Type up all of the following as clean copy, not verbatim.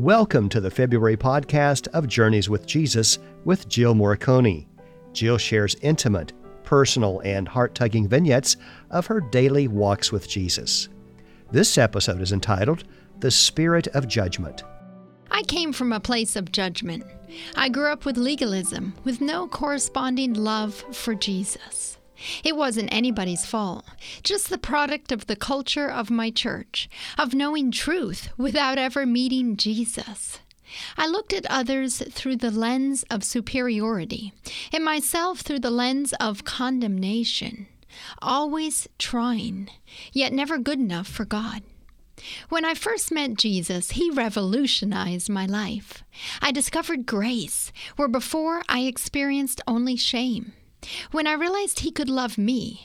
Welcome to the February podcast of Journeys with Jesus with Jill Morricone. Jill shares intimate, personal, and heart-tugging vignettes of her daily walks with Jesus. This episode is entitled, The Spirit of Judgment. I came from a place of judgment. I grew up with legalism, with no corresponding love for Jesus. It wasn't anybody's fault, just the product of the culture of my church, of knowing truth without ever meeting Jesus. I looked at others through the lens of superiority, and myself through the lens of condemnation, always trying, yet never good enough for God. When I first met Jesus, he revolutionized my life. I discovered grace, where before I experienced only shame. When I realized he could love me,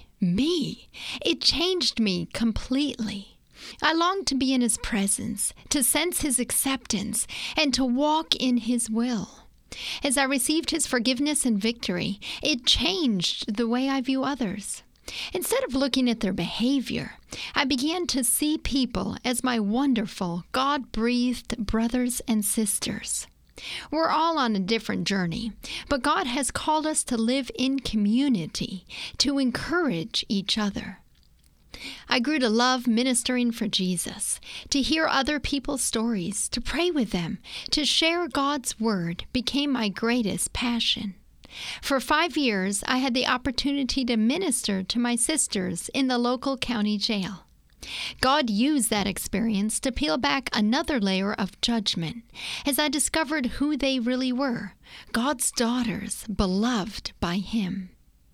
it changed me completely. I longed to be in his presence, to sense his acceptance, and to walk in his will. As I received his forgiveness and victory, it changed the way I view others. Instead of looking at their behavior, I began to see people as my wonderful, God-breathed brothers and sisters. We're all on a different journey, but God has called us to live in community, to encourage each other. I grew to love ministering for Jesus, to hear other people's stories, to pray with them, to share God's word became my greatest passion. For 5 years, I had the opportunity to minister to my sisters in the local county jail. God used that experience to peel back another layer of judgment as I discovered who they really were, God's daughters, beloved by him.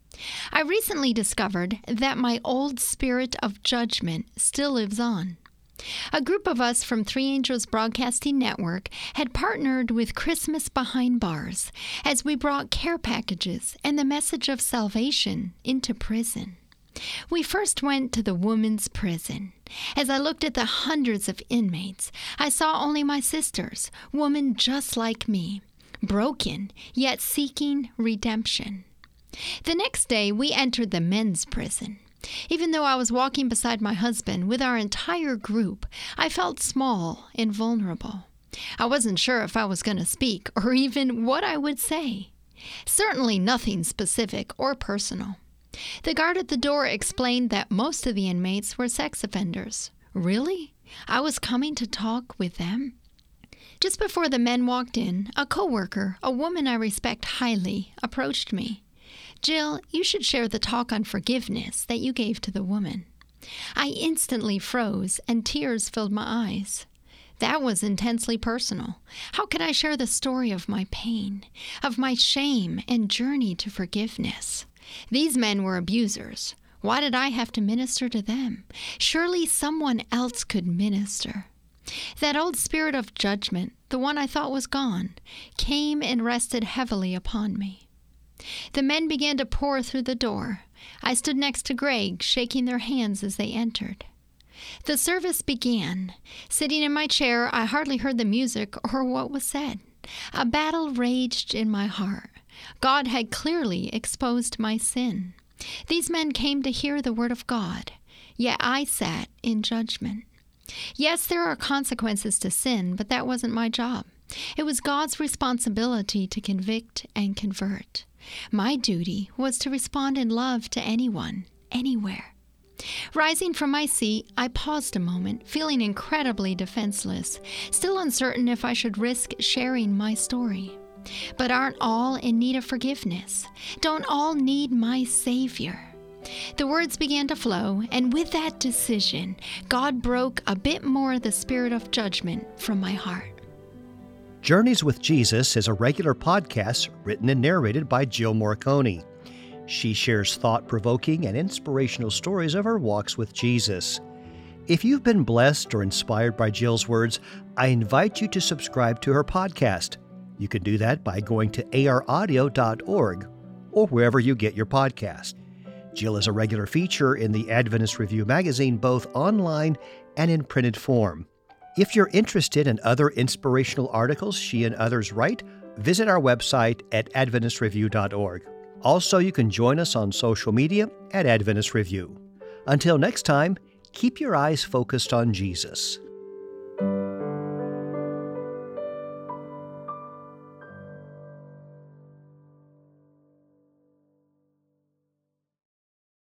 I recently discovered that my old spirit of judgment still lives on. A group of us from Three Angels Broadcasting Network had partnered with Christmas Behind Bars as we brought care packages and the message of salvation into prison. We first went to the women's prison. As I looked at the hundreds of inmates, I saw only my sisters, women just like me, broken, yet seeking redemption. The next day, we entered the men's prison. Even though I was walking beside my husband with our entire group, I felt small and vulnerable. I wasn't sure if I was going to speak or even what I would say. Certainly nothing specific or personal. The guard at the door explained that most of the inmates were sex offenders. Really? I was coming to talk with them? Just before the men walked in, a coworker, a woman I respect highly, approached me. Jill, you should share the talk on forgiveness that you gave to the woman. I instantly froze and tears filled my eyes. That was intensely personal. How could I share the story of my pain, of my shame and journey to forgiveness? These men were abusers. Why did I have to minister to them? Surely someone else could minister. That old spirit of judgment, the one I thought was gone, came and rested heavily upon me. The men began to pour through the door. I stood next to Greg, shaking their hands as they entered. The service began. Sitting in my chair, I hardly heard the music or what was said. A battle raged in my heart. God had clearly exposed my sin. These men came to hear the word of God, yet I sat in judgment. Yes, there are consequences to sin, but that wasn't my job. It was God's responsibility to convict and convert. My duty was to respond in love to anyone, anywhere. Rising from my seat, I paused a moment, feeling incredibly defenseless, still uncertain if I should risk sharing my story. But aren't all in need of forgiveness? Don't all need my Savior? The words began to flow, and with that decision, God broke a bit more the spirit of judgment from my heart. Journeys with Jesus is a regular podcast written and narrated by Jill Morricone. She shares thought-provoking and inspirational stories of her walks with Jesus. If you've been blessed or inspired by Jill's words, I invite you to subscribe to her podcast. You can do that by going to araudio.org or wherever you get your podcast. Jill is a regular feature in the Adventist Review magazine, both online and in printed form. If you're interested in other inspirational articles she and others write, visit our website at adventistreview.org. Also, you can join us on social media at Adventist Review. Until next time, keep your eyes focused on Jesus.